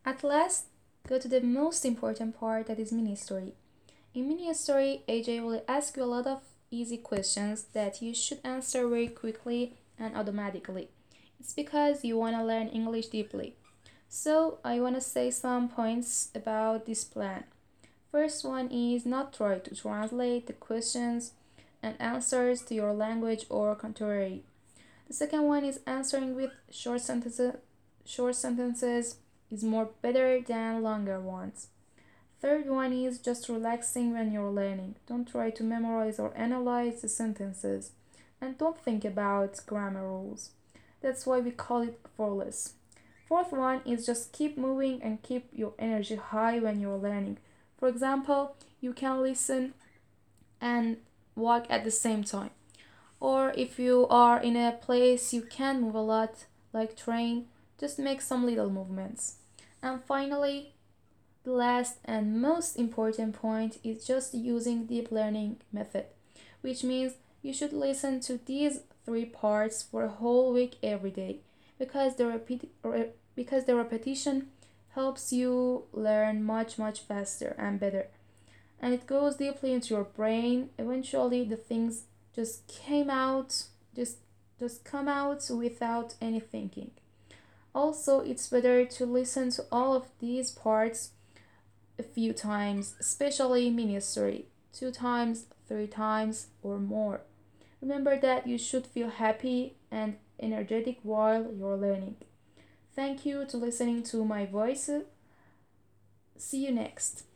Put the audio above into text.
At last, go to the most important part, that is mini story. In mini story, AJ will ask you a lot of easy questions that you should answer very quickly and automatically. It's because you want to learn English deeply. So, I want to say some points about this plan. First one is not try to translate the questions and answers to your language or contrary. The second one is answering with short sentences. Short sentences is more better than longer ones. Third one is just relaxing when you're learning. Don't try to memorize or analyze the sentences. And don't think about grammar rules. That's why we call it flawless. Fourth one is just keep moving and keep your energy high when you're learning. For example, you can listen and walk at the same time. Or if you are in a place you can move a lot, like train, just make some little movements. And finally, the last and most important point is just using deep learning method, which means you should listen to these three parts for a whole week every day because the repetition helps you learn much faster and better, and it goes deeply into your brain. Eventually the things just came out just just come out without any thinking. Also, it's better to listen to all of these parts a few times, especially ministry, 2 times, 3 times, or more. Remember that you should feel happy and energetic while you're learning. Thank you to listening to my voice. See you next.